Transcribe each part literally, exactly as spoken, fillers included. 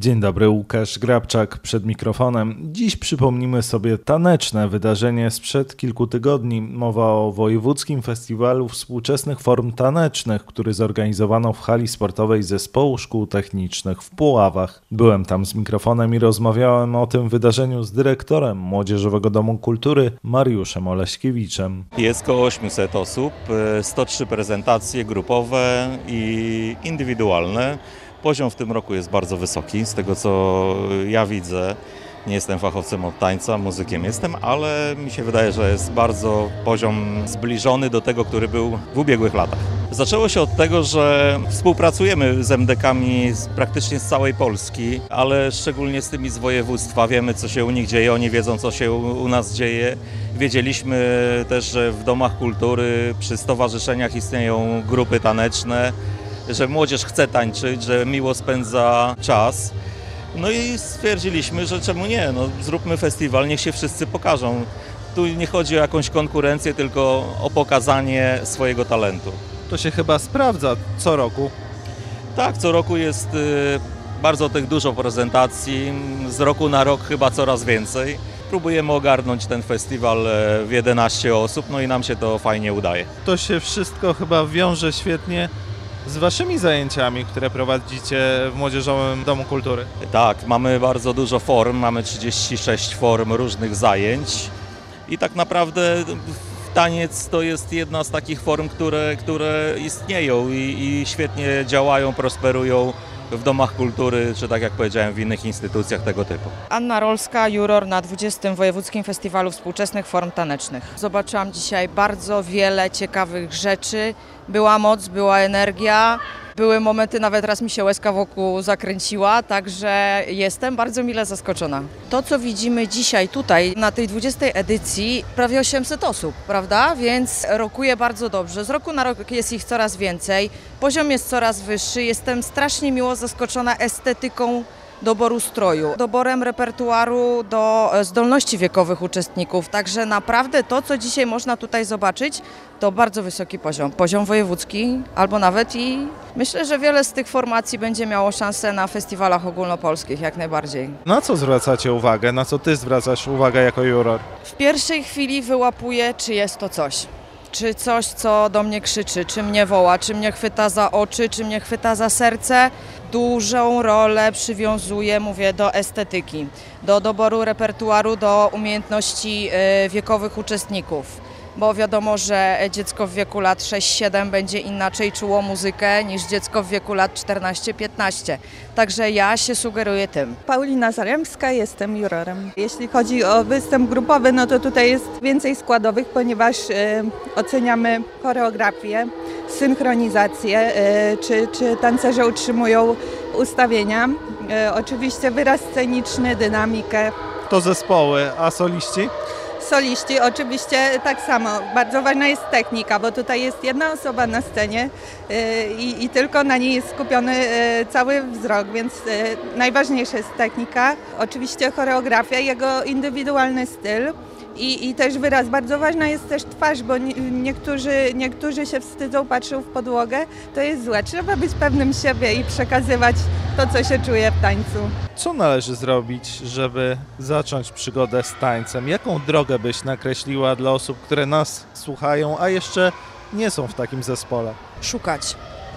Dzień dobry, Łukasz Grabczak przed mikrofonem. Dziś przypomnimy sobie taneczne wydarzenie sprzed kilku tygodni. Mowa o Wojewódzkim Festiwalu Współczesnych Form Tanecznych, który zorganizowano w hali sportowej Zespołu Szkół Technicznych w Puławach. Byłem tam z mikrofonem i rozmawiałem o tym wydarzeniu z dyrektorem Młodzieżowego Domu Kultury Mariuszem Oleśkiewiczem. Jest około osiemset osób, sto trzy prezentacje grupowe i indywidualne. Poziom w tym roku jest bardzo wysoki, z tego co ja widzę. Nie jestem fachowcem od tańca, muzykiem jestem, ale mi się wydaje, że jest bardzo poziom zbliżony do tego, który był w ubiegłych latach. Zaczęło się od tego, że współpracujemy z em de kami z, praktycznie z całej Polski, ale szczególnie z tymi z województwa. Wiemy, co się u nich dzieje, oni wiedzą, co się u, u nas dzieje. Wiedzieliśmy też, że w domach kultury, przy stowarzyszeniach istnieją grupy taneczne, że młodzież chce tańczyć, że miło spędza czas. No i stwierdziliśmy, że czemu nie, no zróbmy festiwal, niech się wszyscy pokażą. Tu nie chodzi o jakąś konkurencję, tylko o pokazanie swojego talentu. To się chyba sprawdza co roku. Tak, co roku jest y, bardzo tych dużo prezentacji, z roku na rok chyba coraz więcej. Próbujemy ogarnąć ten festiwal w jedenaście osób, no i nam się to fajnie udaje. To się wszystko chyba wiąże świetnie z waszymi zajęciami, które prowadzicie w Młodzieżowym Domu Kultury. Tak, mamy bardzo dużo form, mamy trzydzieści sześć form różnych zajęć i tak naprawdę taniec to jest jedna z takich form, które, które istnieją i, i świetnie działają, prosperują w domach kultury, czy tak jak powiedziałem, w innych instytucjach tego typu. Anna Rolska, juror na dwudziestym Wojewódzkim Festiwalu Współczesnych Form Tanecznych. Zobaczyłam dzisiaj bardzo wiele ciekawych rzeczy. Była moc, była energia, były momenty, nawet raz mi się łezka wokół zakręciła, także jestem bardzo mile zaskoczona. To, co widzimy dzisiaj tutaj na tej dwudziestej edycji, prawie osiemset osób, prawda? Więc rokuje bardzo dobrze. Z roku na rok jest ich coraz więcej, poziom jest coraz wyższy. Jestem strasznie miło zaskoczona estetyką doboru stroju, doborem repertuaru do zdolności wiekowych uczestników. Także naprawdę to, co dzisiaj można tutaj zobaczyć, to bardzo wysoki poziom. Poziom wojewódzki albo nawet i myślę, że wiele z tych formacji będzie miało szansę na festiwalach ogólnopolskich, jak najbardziej. Na co zwracacie uwagę? Na co ty zwracasz uwagę jako juror? W pierwszej chwili wyłapuję, czy jest to coś. Czy coś, co do mnie krzyczy, czy mnie woła, czy mnie chwyta za oczy, czy mnie chwyta za serce. Dużą rolę przywiązuję, mówię, do estetyki, do doboru repertuaru, do umiejętności wiekowych uczestników. Bo wiadomo, że dziecko w wieku lat sześć siedem będzie inaczej czuło muzykę niż dziecko w wieku lat czternaście piętnaście. Także ja się sugeruję tym. Paulina Zaremska, jestem jurorem. Jeśli chodzi o występ grupowy, no to tutaj jest więcej składowych, ponieważ y, oceniamy choreografię, synchronizację, y, czy, czy tancerze utrzymują ustawienia. Y, oczywiście wyraz sceniczny, dynamikę. To zespoły, a soliści? Soliści oczywiście tak samo. Bardzo ważna jest technika, bo tutaj jest jedna osoba na scenie i, i tylko na niej jest skupiony cały wzrok, więc najważniejsza jest technika. Oczywiście choreografia, jego indywidualny styl i, i też wyraz. Bardzo ważna jest też twarz, bo nie, niektórzy, niektórzy się wstydzą, patrzą w podłogę. To jest złe. Trzeba być pewnym siebie i przekazywać to, co się czuje w tańcu. Co należy zrobić, żeby zacząć przygodę z tańcem? Jaką drogę byś nakreśliła dla osób, które nas słuchają, a jeszcze nie są w takim zespole? Szukać.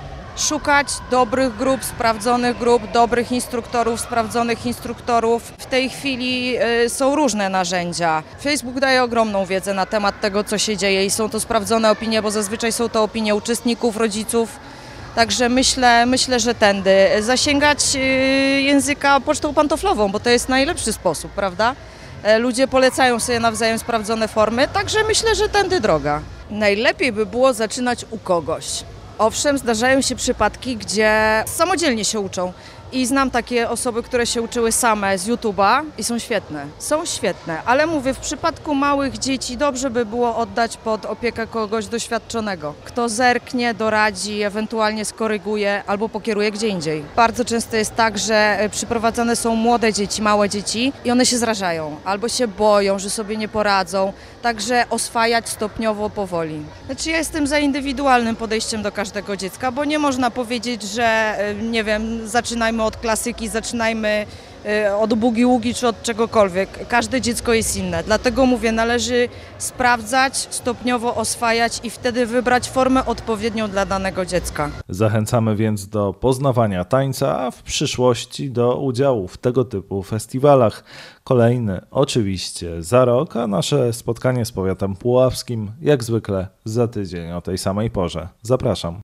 Szukać dobrych grup, sprawdzonych grup, dobrych instruktorów, sprawdzonych instruktorów. W tej chwili y, są różne narzędzia. Facebook daje ogromną wiedzę na temat tego, co się dzieje i są to sprawdzone opinie, bo zazwyczaj są to opinie uczestników, rodziców. Także myślę, myślę, że tędy. Zasięgać y, języka pocztą pantoflową, bo to jest najlepszy sposób, prawda? E, ludzie polecają sobie nawzajem sprawdzone formy, także myślę, że tędy droga. Najlepiej by było zaczynać u kogoś. Owszem, zdarzają się przypadki, gdzie samodzielnie się uczą i znam takie osoby, które się uczyły same z YouTube'a i są świetne, są świetne, ale mówię, w przypadku małych dzieci dobrze by było oddać pod opiekę kogoś doświadczonego, kto zerknie, doradzi, ewentualnie skoryguje albo pokieruje gdzie indziej. Bardzo często jest tak, że przyprowadzane są młode dzieci, małe dzieci i one się zrażają albo się boją, że sobie nie poradzą, także oswajać stopniowo, powoli. Znaczy ja jestem za indywidualnym podejściem do każdego dziecka, bo nie można powiedzieć, że nie wiem, zaczynajmy zaczynajmy od klasyki, zaczynajmy od boogie-woogie czy od czegokolwiek. Każde dziecko jest inne, dlatego mówię, należy sprawdzać, stopniowo oswajać i wtedy wybrać formę odpowiednią dla danego dziecka. Zachęcamy więc do poznawania tańca, a w przyszłości do udziału w tego typu festiwalach. Kolejny oczywiście za rok, a nasze spotkanie z powiatem puławskim jak zwykle za tydzień o tej samej porze. Zapraszam.